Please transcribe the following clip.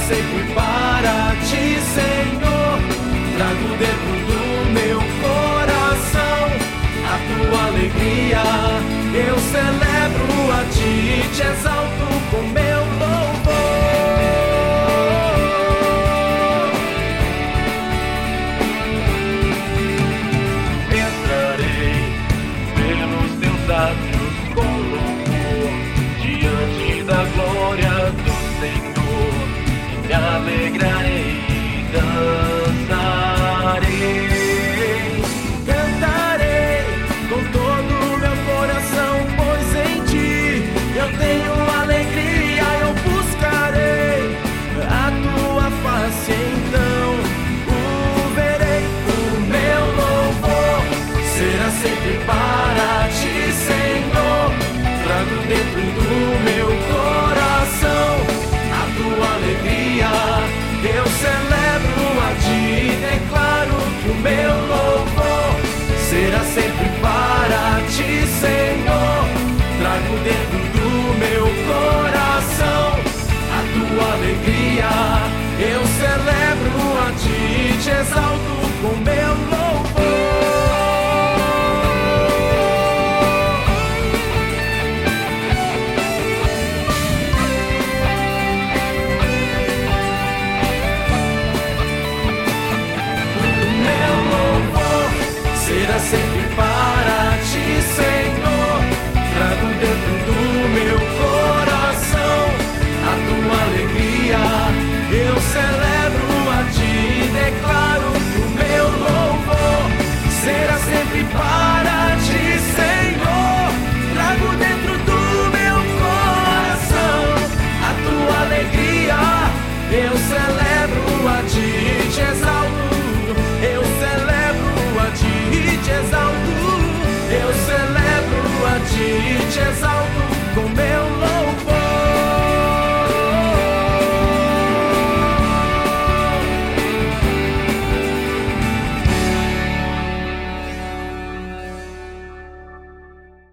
sempre para ti, Senhor. Trago dentro do meu coração a tua alegria. Eu celebro a ti, te exalto com meu louvor. Entrarei pelos teus átrios com louvor, diante da glória do Senhor, e me alegrarei e dançarei. Cantarei com todo o meu coração, pois em ti eu tenho alegria. Eu buscarei a tua face, então o verei. O meu louvor será sempre para ti, Senhor. Trago dentro do meu coração a tua alegria. Eu celebro a ti, declaro que o meu louvor será sempre para ti, Senhor. Trago dentro do meu coração a tua alegria. Eu celebro a ti, te exalto com meu louvor. Será sempre para ti, Senhor. Trago dentro do meu coração a tua alegria. Eu celebro a ti, declaro que o meu louvor será sempre para ti, Senhor. Trago dentro do meu coração a tua alegria. Eu celebro a ti, te exalto. Eu celebro a ti, te exalto. Eu celebro a ti, te exalto.